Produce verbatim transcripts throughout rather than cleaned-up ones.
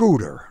Scooter.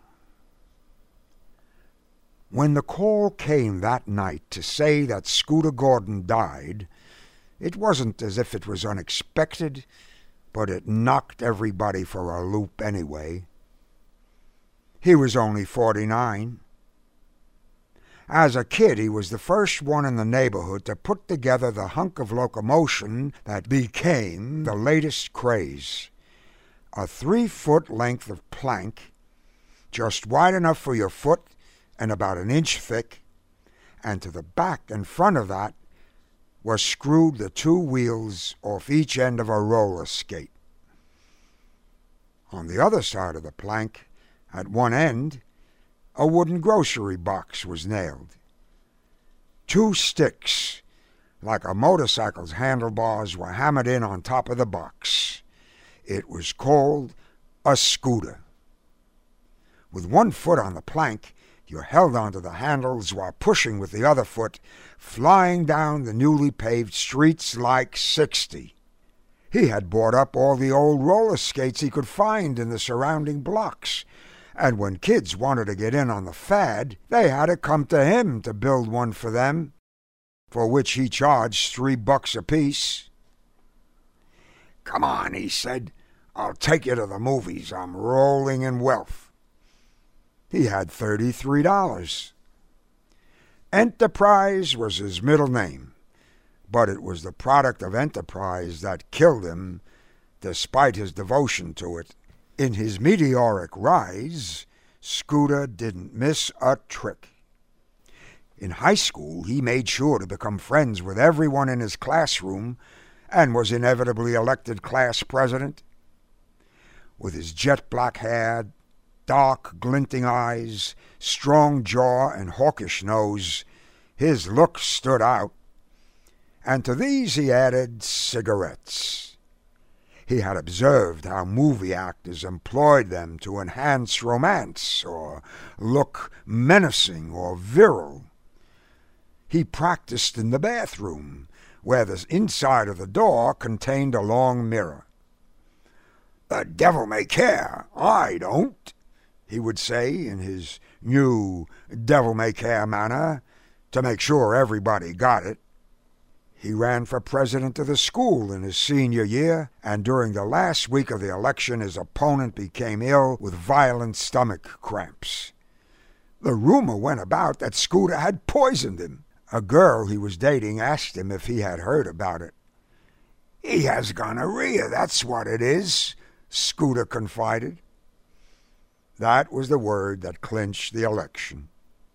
When the call came that night to say that Scooter Gordon died, it wasn't as if it was unexpected, but it knocked everybody for a loop anyway. He was only forty-nine. As a kid, he was the first one in the neighborhood to put together the hunk of locomotion that became the latest craze. A three-foot length of plank, just wide enough for your foot and about an inch thick, and to the back and front of that were screwed the two wheels off each end of a roller skate. On the other side of the plank, at one end, a wooden grocery box was nailed. Two sticks, like a motorcycle's handlebars, were hammered in on top of the box. It was called a scooter. With one foot on the plank, you held onto the handles while pushing with the other foot, flying down the newly paved streets like sixty. He had bought up all the old roller skates he could find in the surrounding blocks, and when kids wanted to get in on the fad, they had to come to him to build one for them, for which he charged three bucks apiece. "Come on," he said. "I'll take you to the movies. I'm rolling in wealth." He had thirty-three dollars. Enterprise was his middle name, but it was the product of enterprise that killed him, despite his devotion to it. In his meteoric rise, Scooter didn't miss a trick. In high school, he made sure to become friends with everyone in his classroom and was inevitably elected class president. With his jet-black hair, dark, glinting eyes, strong jaw, and hawkish nose, his looks stood out, and to these he added cigarettes. He had observed how movie actors employed them to enhance romance or look menacing or virile. He practiced in the bathroom, where the inside of the door contained a long mirror. "The devil may care, I don't," he would say in his new devil-may-care manner, to make sure everybody got it. He ran for president of the school in his senior year, and during the last week of the election his opponent became ill with violent stomach cramps. The rumor went about that Scooter had poisoned him. A girl he was dating asked him if he had heard about it. "He has gonorrhea, that's what it is," Scooter confided. That was the word that clinched the election.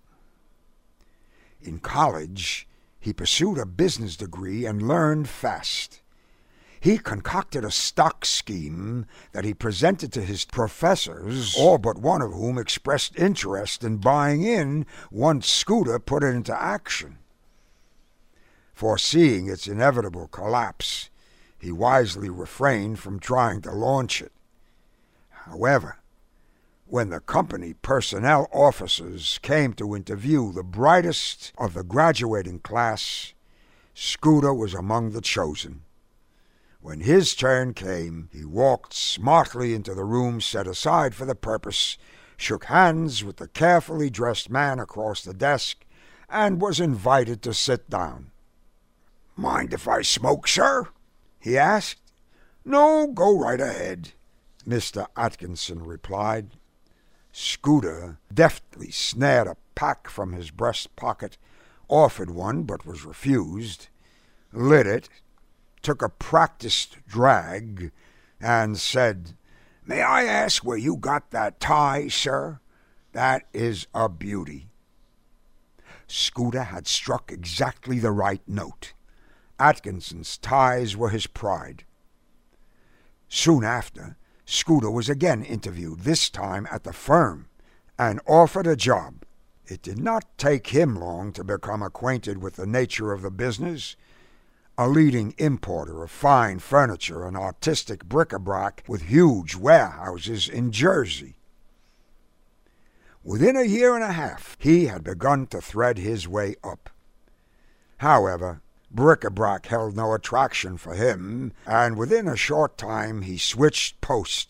In college, he pursued a business degree and learned fast. He concocted a stock scheme that he presented to his professors, all but one of whom expressed interest in buying in once Scooter put it into action. Foreseeing its inevitable collapse, he wisely refrained from trying to launch it. However, when the company personnel officers came to interview the brightest of the graduating class, Scooter was among the chosen. When his turn came, he walked smartly into the room set aside for the purpose, shook hands with the carefully dressed man across the desk, and was invited to sit down. "Mind if I smoke, sir?" he asked. "No, go right ahead," Mister Atkinson replied. Scooter deftly snared a pack from his breast pocket, offered one but was refused, lit it, took a practiced drag, and said, "May I ask where you got that tie, sir? That is a beauty." Scooter had struck exactly the right note. Atkinson's ties were his pride. Soon after, Scooter was again interviewed, this time at the firm, and offered a job. It did not take him long to become acquainted with the nature of the business. A leading importer of fine furniture and artistic bric-a-brac with huge warehouses in Jersey. Within a year and a half, he had begun to thread his way up. However, bric-a-brac held no attraction for him, and within a short time he switched posts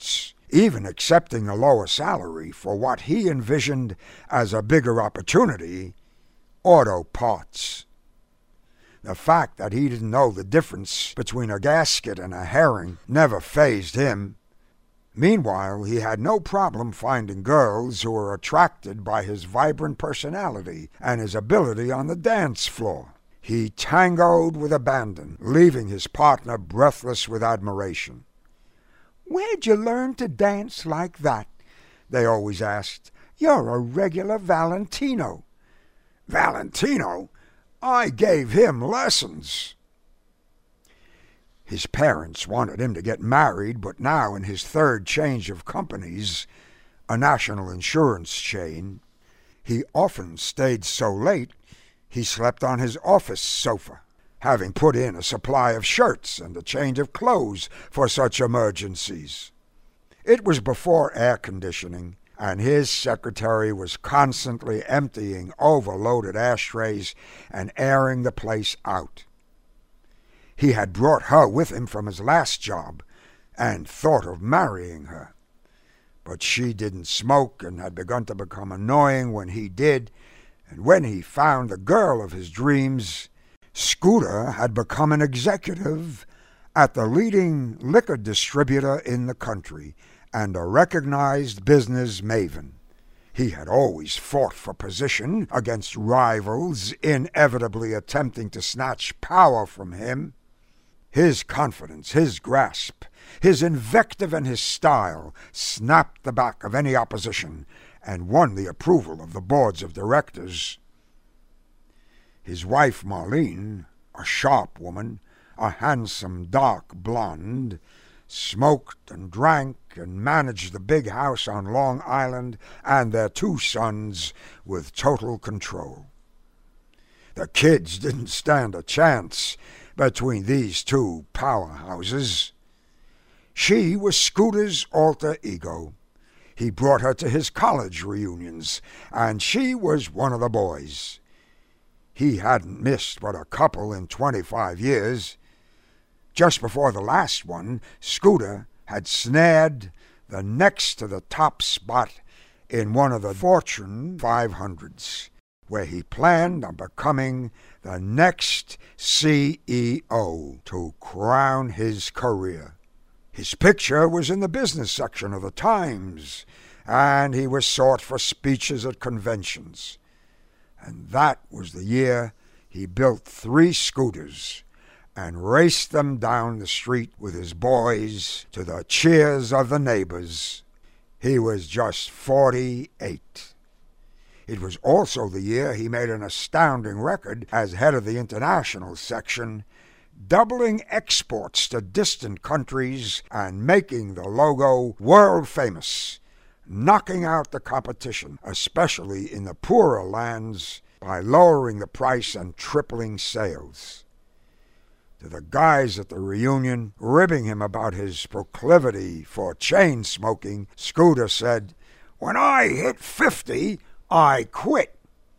even accepting a lower salary for what he envisioned as a bigger opportunity, auto parts. The fact that he didn't know the difference between a gasket and a herring never fazed him. Meanwhile, he had no problem finding girls who were attracted by his vibrant personality and his ability on the dance floor. He tangoed with abandon, leaving his partner breathless with admiration. "Where'd you learn to dance like that?" they always asked. "You're a regular Valentino." "Valentino? I gave him lessons." His parents wanted him to get married, but now in his third change of companies, a national insurance chain, he often stayed so late he slept on his office sofa, having put in a supply of shirts and a change of clothes for such emergencies. It was before air conditioning, and his secretary was constantly emptying overloaded ashtrays and airing the place out. He had brought her with him from his last job and thought of marrying her. But she didn't smoke and had begun to become annoying when he did, and when he found the girl of his dreams, Scooter had become an executive at the leading liquor distributor in the country and a recognized business maven. He had always fought for position against rivals inevitably attempting to snatch power from him. His confidence, his grasp, his invective and his style snapped the back of any opposition and won the approval of the boards of directors. His wife Marlene, a sharp woman, a handsome dark blonde, smoked and drank and managed the big house on Long Island and their two sons with total control. The kids didn't stand a chance between these two powerhouses. She was Scooter's alter ego. He brought her to his college reunions, and she was one of the boys. He hadn't missed but a couple in twenty-five years. Just before the last one, Scooter had snared the next to the top spot in one of the Fortune five hundreds, where he planned on becoming the next C E O to crown his career. His picture was in the business section of the Times, and he was sought for speeches at conventions. And that was the year he built three scooters and raced them down the street with his boys to the cheers of the neighbors. He was just forty-eight. It was also the year he made an astounding record as head of the international section, doubling exports to distant countries and making the logo world famous, knocking out the competition, especially in the poorer lands, by lowering the price and tripling sales. To the guys at the reunion, ribbing him about his proclivity for chain smoking, Scooter said, "When I hit fifty, I quit."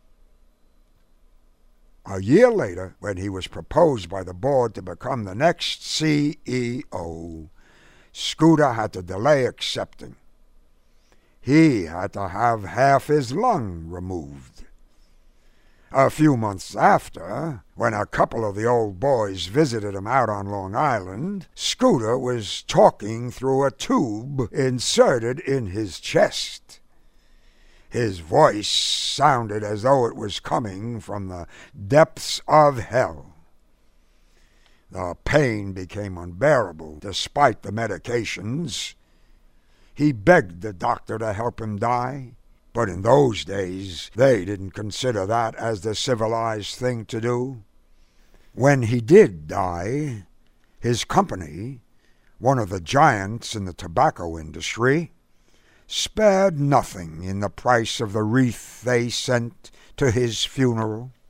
A year later, when he was proposed by the board to become the next C E O, Scooter had to delay accepting. He had to have half his lung removed. A few months after, when a couple of the old boys visited him out on Long Island, Scooter was talking through a tube inserted in his chest. His voice sounded as though it was coming from the depths of hell. The pain became unbearable despite the medications. He begged the doctor to help him die, but in those days they didn't consider that as the civilized thing to do. When he did die, his company, one of the giants in the tobacco industry, spared nothing in the price of the wreath they sent to his funeral.